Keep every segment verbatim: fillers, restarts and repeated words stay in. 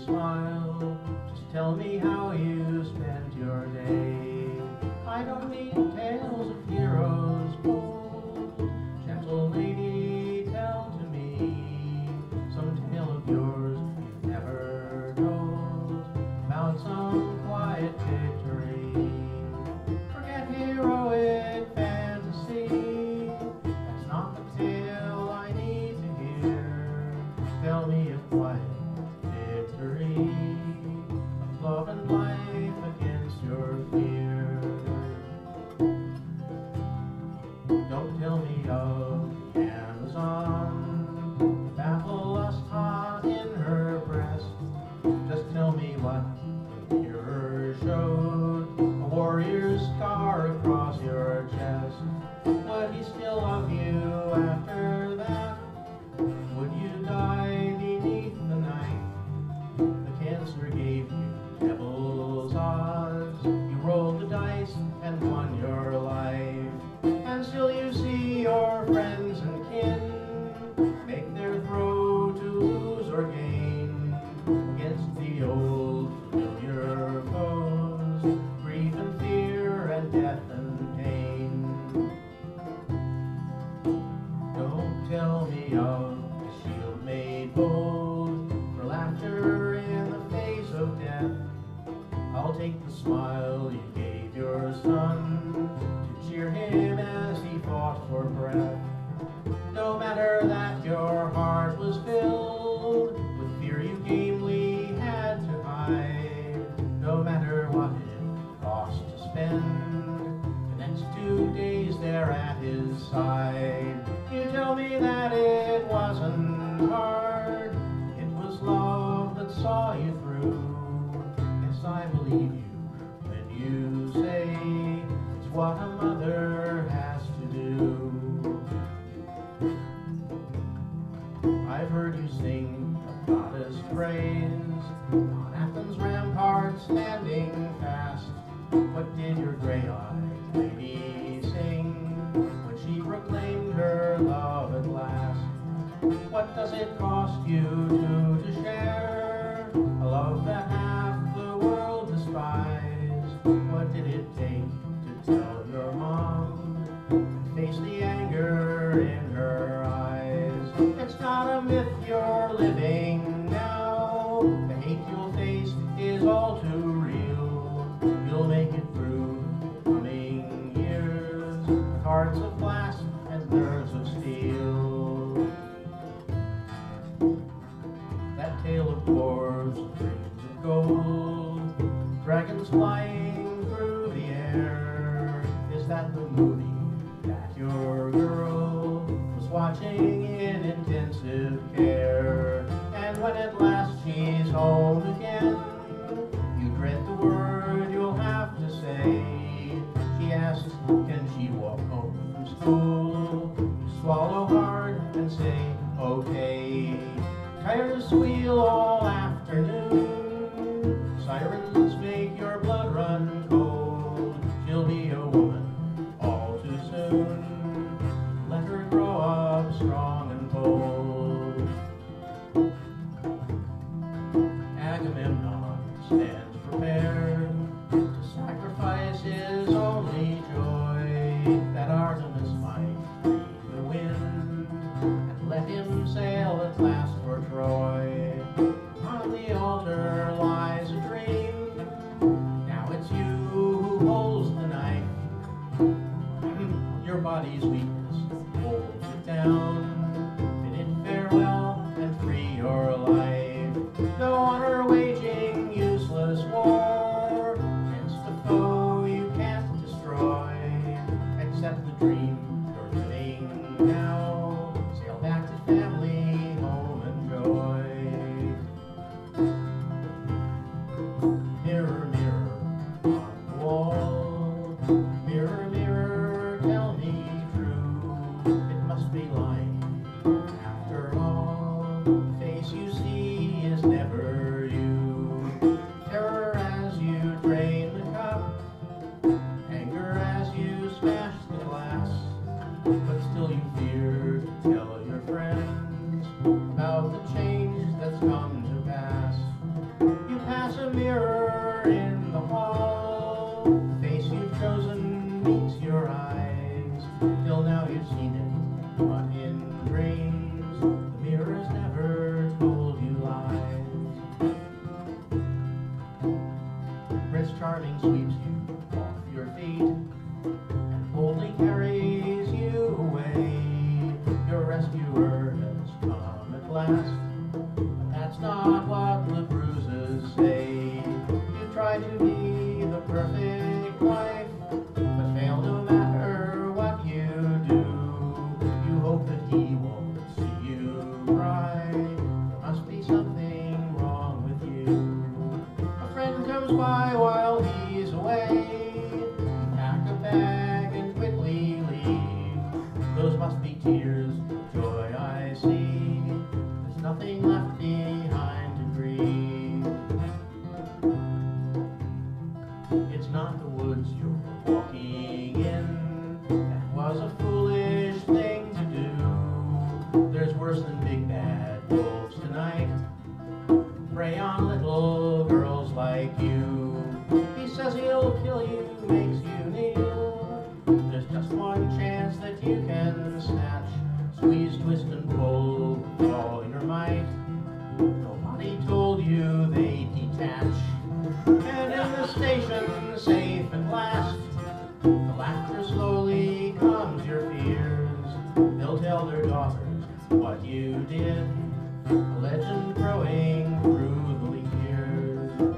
smile. Just tell me how you spent your day. I don't need tales of heroes bold. Gentle lady, tell to me some tale of yours you've never told, about some quiet victory. Forget heroic fantasy, that's not the tale I need to hear. Tell me of quiet victory, of love and life against your fear. Don't tell me of the Amazon, the battle lust hot in her breast. Just tell me what the mirror showed, a warrior's scar across your chest. Would he still love you after that? Would you die beneath the knife? The cancer gave you devil's odds. You rolled the dice and won your life. And still you see your friends and kin make their throw to lose or gain against the old familiar foes, grief and fear and death and pain. Don't tell me of the shield made bold for laughter in the face of death. I'll take the smile you gave your son to cheer him as he fought for breath. No matter that your heart was filled with fear you gamely had to hide, no matter what it cost to spend the next two days there at his side. You tell me that it wasn't hard, it was love that saw you through. Yes, I believe you when you say it's what a mother has to do. I've heard you sing a goddess praise on Athens' ramparts standing fast. What did your gray-eyed lady sing when she proclaimed her love at last? What does it cost you two to share a love that half the world despised? What did it take to tell your mom and face the anger in her eyes? It's not a myth you're living now. The hate you'll face is all too real. You'll make it through the coming years with hearts of glass and nerves of steel. That tale of dwarves and dreams of gold, dragons flying through the air, is that the movie that your girl was watching in intensive care? And when at last she's home again, you dread the word you'll have to say. She asks, can she walk home from school? You swallow hard and say, okay. Tires squeal all afternoon, sirens make your blood run cold. She'll be a woman all too soon, let her grow up strong and bold. Agamemnon stands prepared to sacrifice his only joy, that Artemis might free the wind and let him sail at last for Troy. On the altar lies a dream, now it's you who holds the knife. Your body's weakness holds it down, bid it farewell and free your life. No honor waging useless war against a foe you can't destroy, except the dream you're living now. Sail back to family, home and joy. mirror in the hall. The face you've chosen meets your eyes. Till now you've seen it, but in dreams, the mirror has never told you lies. Prince Charming sweeps you off your feet and boldly carries you away. Your rescuer has come at last, but that's not what the bruises say. You try to be the perfect wife, but fail no matter what you do. You hope that he won't see you cry. There must be something wrong with you. A friend comes by while he's away. You pack a bag and quickly leave. Those must be tears of joy, I see. There's nothing left behind to grieve. It's not the woods you're walking in. That was a foolish thing to do. There's worse than big bad wolves tonight. Prey on little girls like you. He says he'll kill you, makes you kneel. There's just one chance that you can snatch. Squeeze, twist, and pull with all your might. Nobody told you they detach. And in the station, safe at last, the laughter slowly calms your fears. They'll tell their daughters what you did, a legend growing through the years.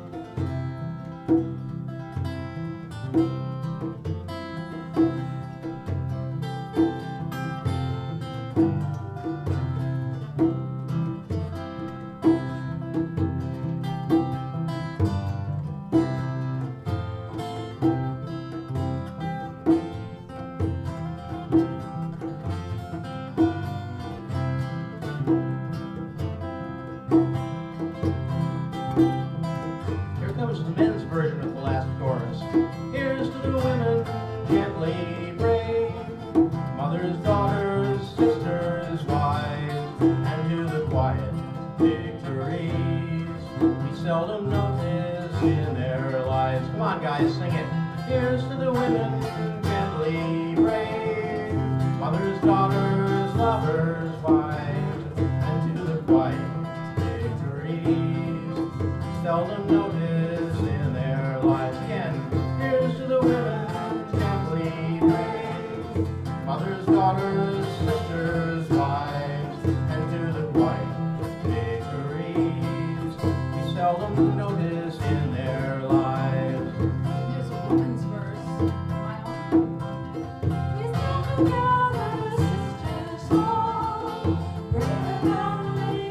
Here comes the men's version of the last chorus. Here's to the women, gently brave, mothers, daughters, sisters, wives, and to the quiet victories we seldom notice in their lives. Come on, guys, sing it. Here's to the women, gently brave, mothers, daughters, lovers, wives, and to the quiet victories seldom notice in their lives. Again, here's to the women, gently brave, mothers, daughters, sisters, wives, and to the quiet victories we seldom notice in their lives. There's a woman's verse. My own. We stand together, sisters all, bring the family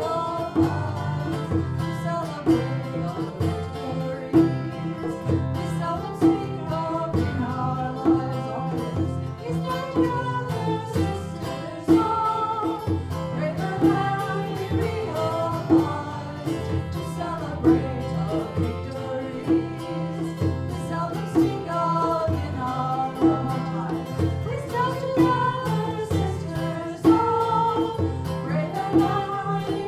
realize to celebrate all the victories. We seldom speak of in our lives always. We stand together, sisters all, bring the family realize to celebrate all the victories. We seldom speak of in our lives. We stand together, sisters all, bring the family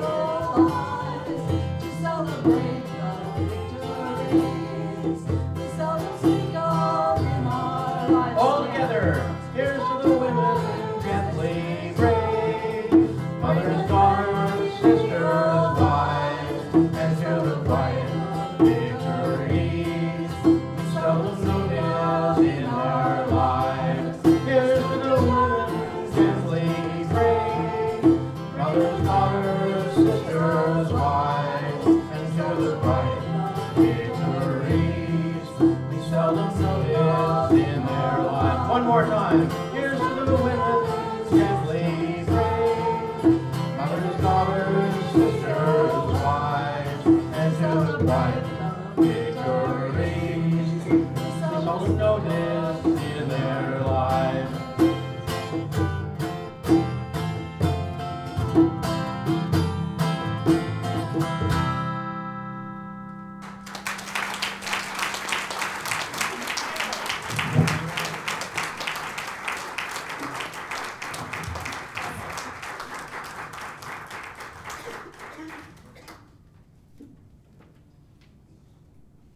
realize to celebrate all the victories. We seldom speak of in our lives. All together, here's to the women, gently brave, mothers, daughters, sisters, wives, and to the quiet victories we seldom notice in our lives. Here's to the women, gently brave, mothers, daughters, sisters, wives, and to the quiet victories we seldom notice in their lives. One more time. Here's to the women, gently brave, mothers, daughters, sisters, wives, and to the quiet victories